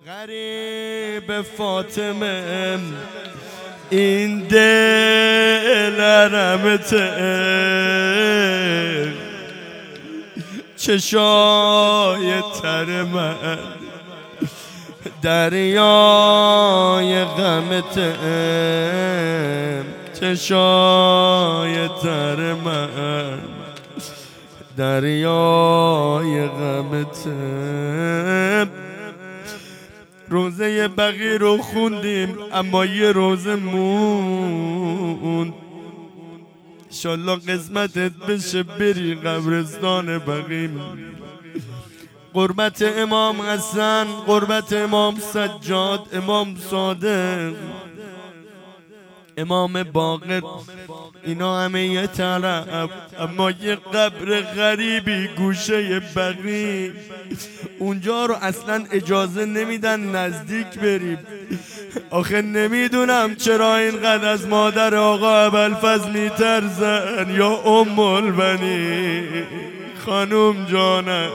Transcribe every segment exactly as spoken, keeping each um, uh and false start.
غریب فاطمه این دل رمته چشای تر من دریای غمته چشای تر من دریای غمته. روزه بقی رو خوندیم اما یه روزه موند. انشالله قسمتت بشه بری قبرستان بقی، قربت امام حسن، قربت امام سجاد، امام صادق، امام باقر، اینا همه یه طرف، اما یه قبر غریبی گوشه بقی، اونجا رو اصلا اجازه نمیدن نزدیک بریم. آخه نمیدونم چرا اینقدر از مادر آقا ابوالفضل میترسن یا ام البنی خانوم جانه،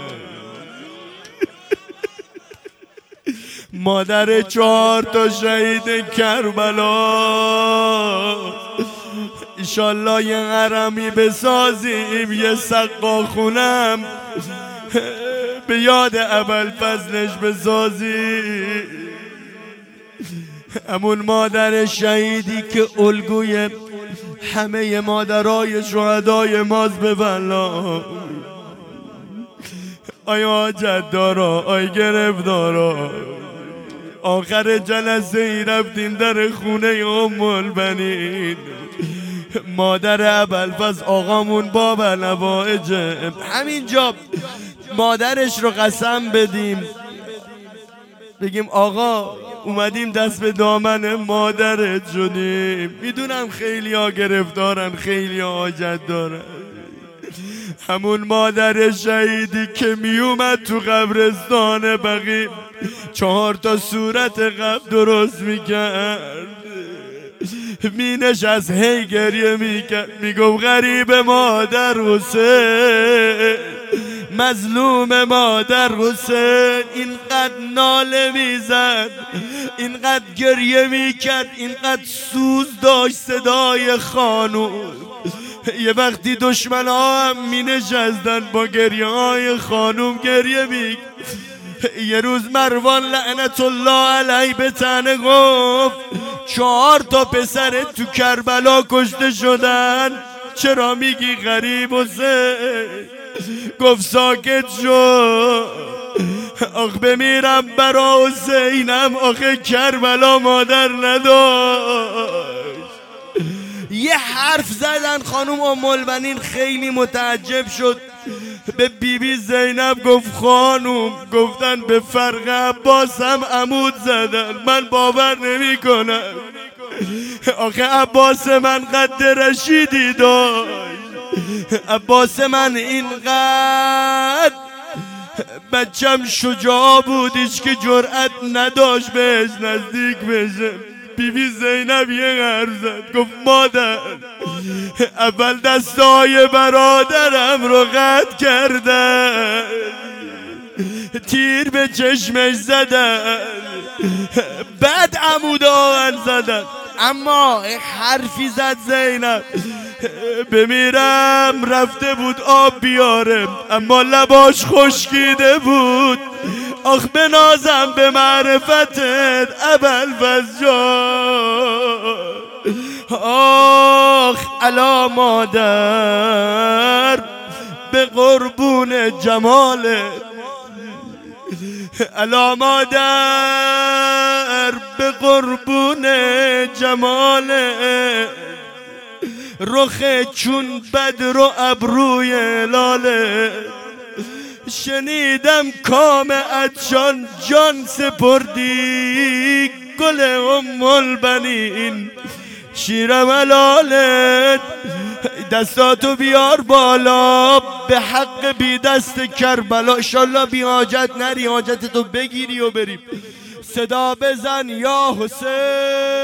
مادر چهار تا شهید کربلا. ایشالله یه حرمی بسازیم، یه سقا خونم به یاد ابوالفضلش بسازیم. همون مادر شهیدی که الگوی همه مادرای شهدای ماست به والله. آیا حاجت دارا، آی گرفتارا، آخر جلسه ای رفتیم در خونه ام البنین، مادر ابوالفضل آقامون باب نوائج، همینجا مادرش رو قسم بدیم بگیم آقا اومدیم دست به دامن مادرت شدیم. میدونم خیلی ها گرفتارن، خیلی ها حاجت دارن. همون مادر شهیدی که میومد تو قبرستان بقی چهار تا صورت قبر درست میکرد، می نشست هی گریه میکرد، میگفت غریب مادر حسین، مظلوم مادر حسین. اینقدر ناله میزد، اینقدر گریه میکرد، اینقدر سوز داشت صدای خانوم. یه وقتی دشمن ها هم می نشستن با گریه های خانوم گریه می. یه روز مروان لعنت الله علیه به تنه گفت چهار تا پسر تو کربلا کشته شدن، چرا میگی غریب حسین؟ گفت ساکت شو، آخ بمیرم برا حسینم، آخه کربلا مادر نداشت. یه حرف زدن خانوم ام البنین خیلی متعجب شد، به بی بی زینب گفت خانوم، گفتن به فرق عباس هم عمود زدن، من باور نمی کنم. آخه عباس من قد رشیدی داشت، عباس من اینقدر بچم شجاع بودیش که جرأت نداشت بهش نزدیک بشه. بی بی زینب یه حرف زد، گفت مادر اول دستای برادرم رو قطع کردن، تیر به چشمش زدن، بعد عمود آهن زدن. اما حرفی زد زینب، بمیرم رفته بود آب بیاره اما لباش خشکیده بود، آخ بنازم به معرفتت ابوالفضل جان، آخ الا مادر به قربون جمالت، الا مادر به قربون جمالت، رخ چون بدر و ابروی لاله. شنیدم کام عطشان جان سپردی، گل ام البنین شیرم الالت، دستاتو بیار بالا به حق بی دست کربلا. انشالله بی حاجت نری، حاجتتو بگیری و بریم. صدا بزن یا حسین.